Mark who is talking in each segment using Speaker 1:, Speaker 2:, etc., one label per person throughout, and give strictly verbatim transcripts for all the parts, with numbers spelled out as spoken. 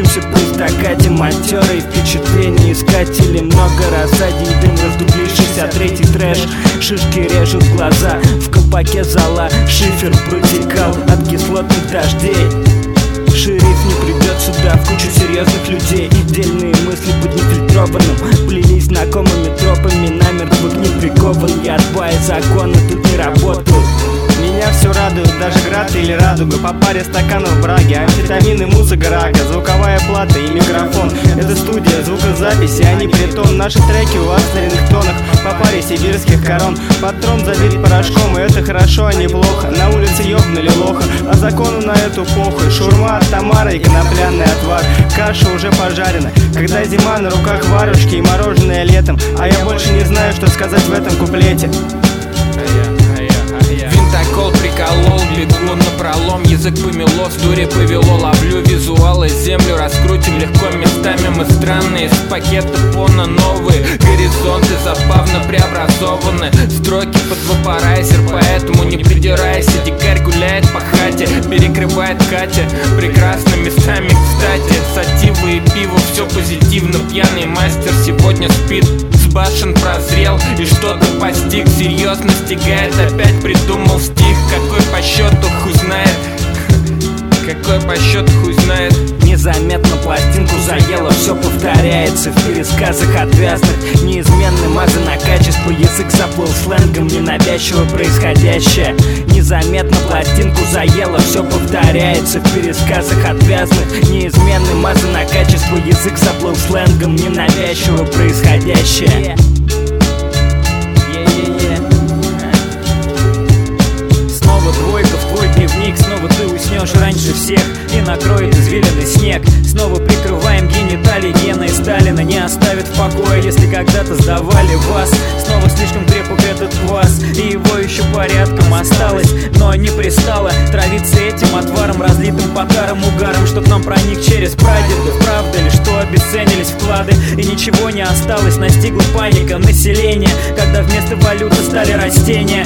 Speaker 1: Учимся при стакате, матеры и впечатления искатели. Много рассадий, дым раздублившись, а третий трэш. Шишки режут глаза, в колпаке зала шифер протекал от кислотных дождей. Шериф не придет сюда в кучу серьезных людей. Дельные мысли под нефильтрованным плелись знакомыми тропами, намертво к ним прикован. Я два закона тут не работают.
Speaker 2: Меня все радует, даже град или радуга. По паре стаканов браги, амфетамины, музыка, рага. Звуковая плата и микрофон. Это студия звукозаписи, а не притон. Наши треки у вас на рингтонах по паре сибирских корон. Патрон забит порошком, и это хорошо, а не плохо. На улице ёбнули лоха, а закону на эту похуй. Шурма от Тамары и конопляный отвар. Каша уже пожарена, когда зима на руках варежки и мороженое летом. А я больше не знаю, что сказать в этом куплете.
Speaker 3: Винтокол приколол, бегу напролом. Язык помело, с дури повело. Ловлю визуалы, землю раскрутим легко. Местами мы странные, с пакета фона новые. Горизонты забавно преобразованы. Строки под вапорайзер, поэтому не придирайся. Дикарь гуляет по хате, перекрывает Катя. Прекрасно местами, кстати. Сатива и пиво, все позитивно. Пьяный мастер сегодня спит. С башен прозрел и что-то постиг. Серьезно стигает, опять придумал стих. Какой по счету хуй знает. Какой по счету хуй знает.
Speaker 1: Незаметно пластинку заело, все повторяется в пересказах отвязных. Неизменный маза на качество, язык заплыл сленгом, ненавязчиво происходящее. Незаметно пластинку заело, все повторяется в пересказах отвязных. Неизменный маза на качество, язык заплыл сленгом, ненавязчиво происходящее. Снова двойка в твой дневник, снова ты уснешь раньше всех и накроет извилинный снег. Снова прикрываем гениталии Гена и Сталина. Не оставит в покое, если когда-то сдавали вас. Снова слишком крепок этот квас, и его еще порядком осталось. Но не пристало травиться этим отваром, разлитым по тарам угаром, чтоб нам проник через прадедов. Правда ли, что обесценились вклады и ничего не осталось? Настигла паника населения, когда вместо валюты стали растения.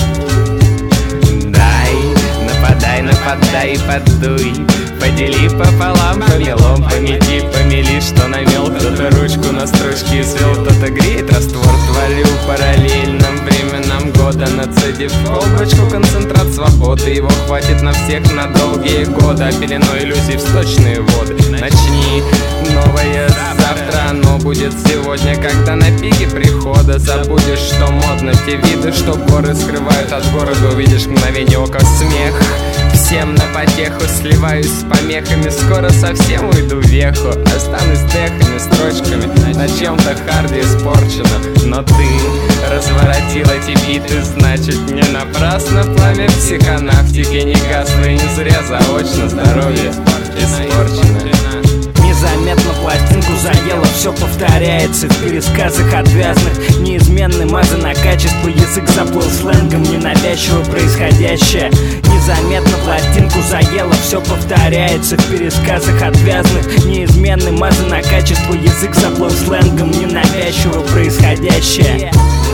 Speaker 4: Нападай, нападай и подуй. Подели пополам, помелом, помети, помели, что намел. Кто-то ручку на стружке свел, кто-то греет раствор. Творю параллельным временам года, нацедив колбочку концентрат свободы. Его хватит на всех на долгие годы, а пеленой иллюзий в сточные воды. Начни новое завтра, оно будет сегодня, когда на пике прихода забудешь, что модно. Те виды, что горы скрывают от города, увидишь мгновение ока смех. Всем на потеху сливаюсь с помехами. Скоро совсем уйду в веху, останусь техами, строчками. На чем-то харде испорчено, но ты разворотила эти биты, значит не напрасно пламя психонавтики не гасло, и не зря заочно здоровье испорчено.
Speaker 1: Незаметно пластинку заело, все повторяется в пересказах отвязных. Неизменный маза на качество, язык заплыл сленгом, ненавязчиво происходящее. Незаметно пластинку заело, все повторяется в пересказах отвязных. Неизменный маза на качество, язык заплыл сленгом, ненавязчиво происходящее.